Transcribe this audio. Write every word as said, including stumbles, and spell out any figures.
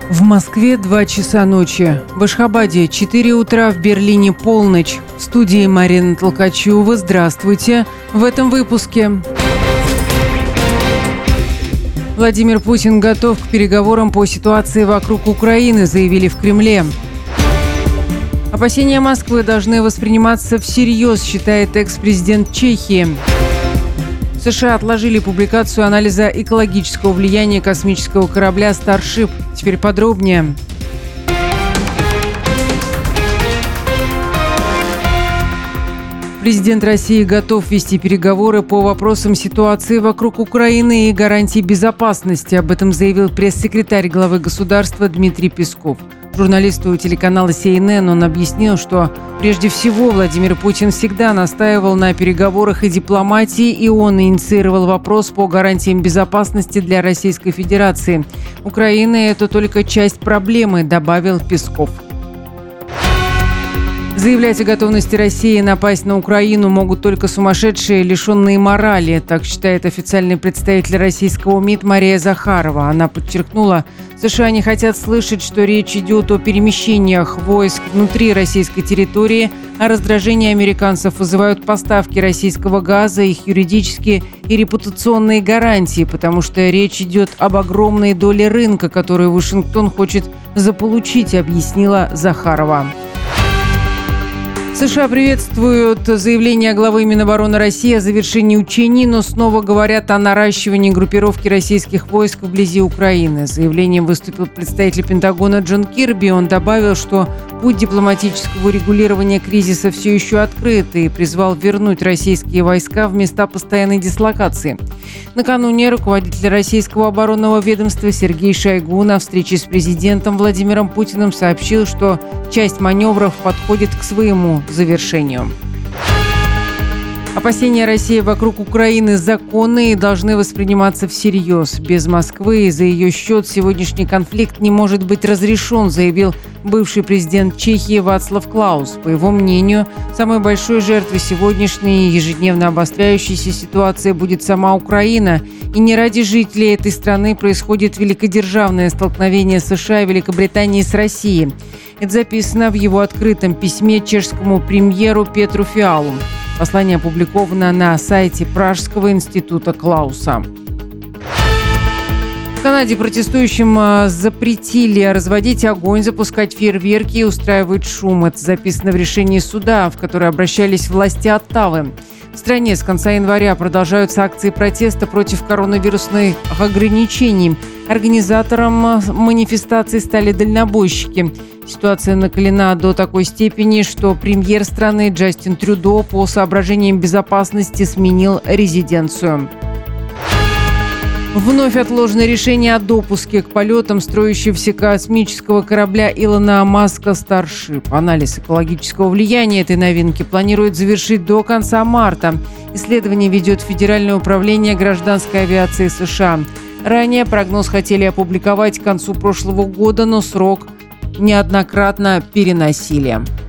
В Москве два часа ночи. В Ашхабаде четыре утра, в Берлине полночь. В студии Марина Толкачева. Здравствуйте. В этом выпуске. Владимир Путин готов к переговорам по ситуации вокруг Украины, заявили в Кремле. Опасения Москвы должны восприниматься всерьез, считает экс-президент Чехии. США отложили публикацию анализа экологического влияния космического корабля Starship. Теперь подробнее. Президент России готов вести переговоры по вопросам ситуации вокруг Украины и гарантий безопасности. Об этом заявил пресс-секретарь главы государства Дмитрий Песков. Журналисту телеканала Си Эн Эн он объяснил, что прежде всего Владимир Путин всегда настаивал на переговорах и дипломатии, и он инициировал вопрос по гарантиям безопасности для Российской Федерации. Украина – это только часть проблемы, добавил Песков. Заявлять о готовности России напасть на Украину могут только сумасшедшие, лишенные морали, так считает официальный представитель российского МИД Мария Захарова. Она подчеркнула, США не хотят слышать, что речь идет о перемещениях войск внутри российской территории, а раздражение американцев вызывают поставки российского газа, их юридические и репутационные гарантии, потому что речь идет об огромной доле рынка, которую Вашингтон хочет заполучить, объяснила Захарова. США приветствуют заявление главы Минобороны России о завершении учений, но снова говорят о наращивании группировки российских войск вблизи Украины. С заявлением выступил представитель Пентагона Джон Кирби. Он добавил, что путь дипломатического регулирования кризиса все еще открыт, и призвал вернуть российские войска в места постоянной дислокации. Накануне руководитель российского оборонного ведомства Сергей Шойгу на встрече с президентом Владимиром Путиным сообщил, что часть маневров подходит к своему завершению. Опасения России вокруг Украины законные и должны восприниматься всерьез. Без Москвы и за ее счет сегодняшний конфликт не может быть разрешен, заявил бывший президент Чехии Вацлав Клаус. По его мнению, самой большой жертвой сегодняшней ежедневно обостряющейся ситуации будет сама Украина. И не ради жителей этой страны происходит великодержавное столкновение США и Великобритании с Россией. Это записано в его открытом письме чешскому премьеру Петру Фиалу. Послание опубликовано на сайте Пражского института Клауса. В Канаде протестующим запретили разводить огонь, запускать фейерверки и устраивать шум. Это записано в решении суда, в которое обращались власти Оттавы. В стране с конца января продолжаются акции протеста против коронавирусных ограничений. Организатором манифестаций стали дальнобойщики. Ситуация накалена до такой степени, что премьер страны Джастин Трюдо по соображениям безопасности сменил резиденцию. Вновь отложено решение о допуске к полетам строящегося космического корабля Илона Маска Starship. Анализ экологического влияния этой новинки планируют завершить до конца марта. Исследование ведет Федеральное управление гражданской авиации США. Ранее прогноз хотели опубликовать к концу прошлого года, но срок неоднократно переносили.